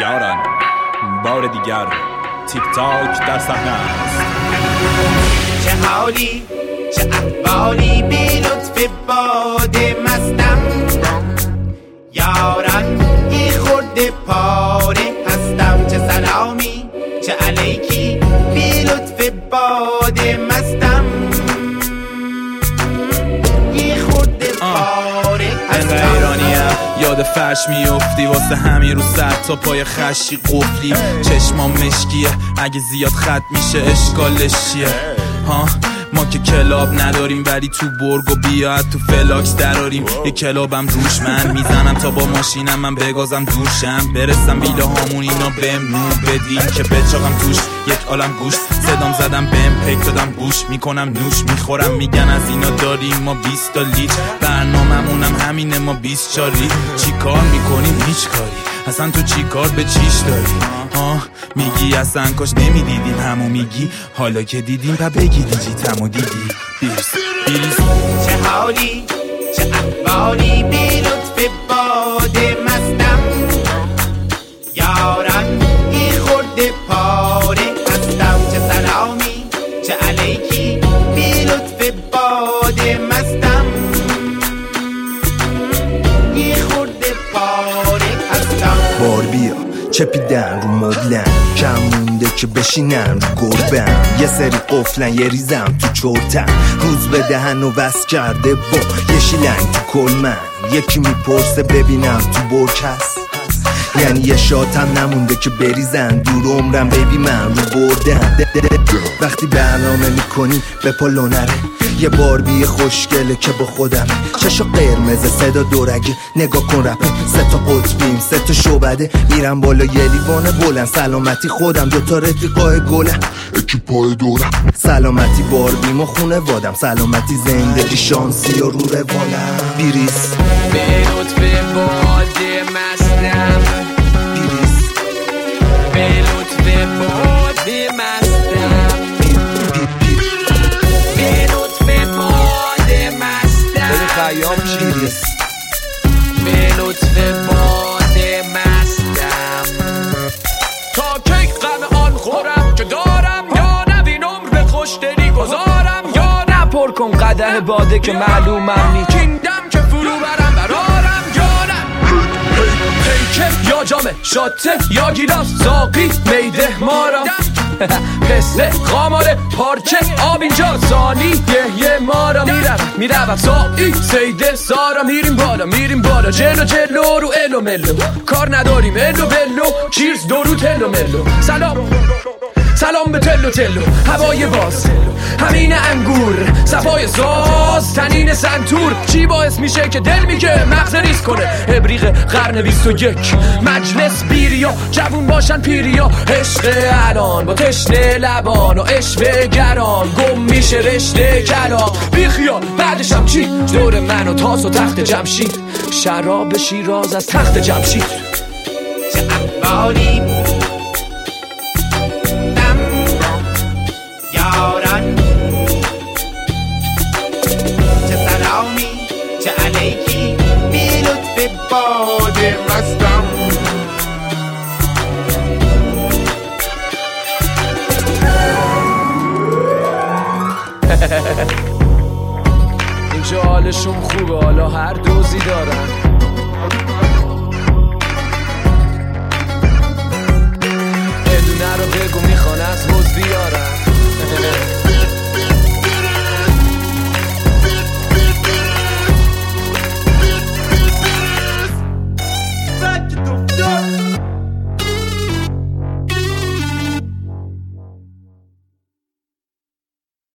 یاران بار دیگر تیک تاک در صحنه است. چه حالی چه احوالی بی لطف باد مستم، یاران یه خورده پاره هستم. چه سلامی چه علیکی بی لطف باد مستم، یه خورده پاره هستم. ایرانیم یاد فرش میافتی واسه همین رو سر تا پای خشی قفلی. چشمام مشکیه اگه زیاد خط میشه اشکالش چیه؟ ها ما که کلاب نداریم ولی تو برگ و بیاد تو فلاکس دراریم. یه کلابم روش من میزنم تا با ماشینم من بگازم دورشم برسم بیله هامون اینا بهم نور بدین که بچاقم توش یک عالم گوش. صدام زدم بهم پیک دادم گوش میکنم نوش میخورم میگن از اینا داریم ما 20 تا لیتر. برنامه‌مونم همینه ما 20 چاری. چی کار میکنیم هیچ کاری اصلا تو چی کار به چیش داری؟ میگی اصلا کاش نمیدیدیم همو میگی حالا که دیدیم پا بگی دیجیتمو دیدی. بیریز چه حالی چه احوالی بی لطف باد مستم، یاران یه خورده پاره هستم. چه سلامی چه علیکی بی لطف باد مستم، یه خورده پاره هستم. بار بیا چپیدن رو مبلن کم مونده که بشینن رو گربن. یه سری قفلن یه ریزم تو چرتن روز به دهن و وست کرده با یه شیلنگ تو کلمن. یکی میپرسه ببینم تو برک هست، یعنی یه شاتم نمونده که بریزن دور عمرم بیبی من رو بردن. وقتی برنامه میکنی به پا نره یه باربی خوشگله که با خودم چشا قرمز صدا دورگه نگاه کن رپه 3 تا قطبیم 3 تا شعبده میرم بالا یه لیوان بلند. سلامتی خودم 2 تا رفیقای گلم اکی پای دورم. سلامتی باربیم و خونه وادم، سلامتی زندگی شانسی و رو روانم. بیریز به لطف باد مستم، بیریز به لطف باد مستم، به لطف باد مستم، خیام بیریز به لطف باد مستم. تا کی غم آن خورم که دارم، یا نوین عمر به خوشدلی گذارم، یا نپر کن قدح باده که معلومم نی کیندم که فرو برم برارم، یا نه پیکه یا جامه شاته یا گیلاس ساقی میده مارم. قصه خاماره پارچه آب اینجا سانی یه مارا میرم سایی سیده سارا. میریم بالا جلو رو الو ملو کار نداریم الو بلو چیرز دورو تلو ملو. سلام به تلو هوای باز همین انگور صفای ساز تنین سنتور. چی باعث میشه که دل میگه مغز ریز کنه؟ ابریق قرن 21 مجلس بیریا جوون باشن پیریا. عشق الان با تشنه لبان و عشق گران گم میشه رشته کلام. بیخیال بعدشم چی؟ دور من و تاس و تخت جمشید شراب شیراز از تخت جمشید. چه احوالی یاران، چه سلامی چه علیکی بی لطف باد مستم. اینجا حالشون خوبه حالا هر دوزی دارن.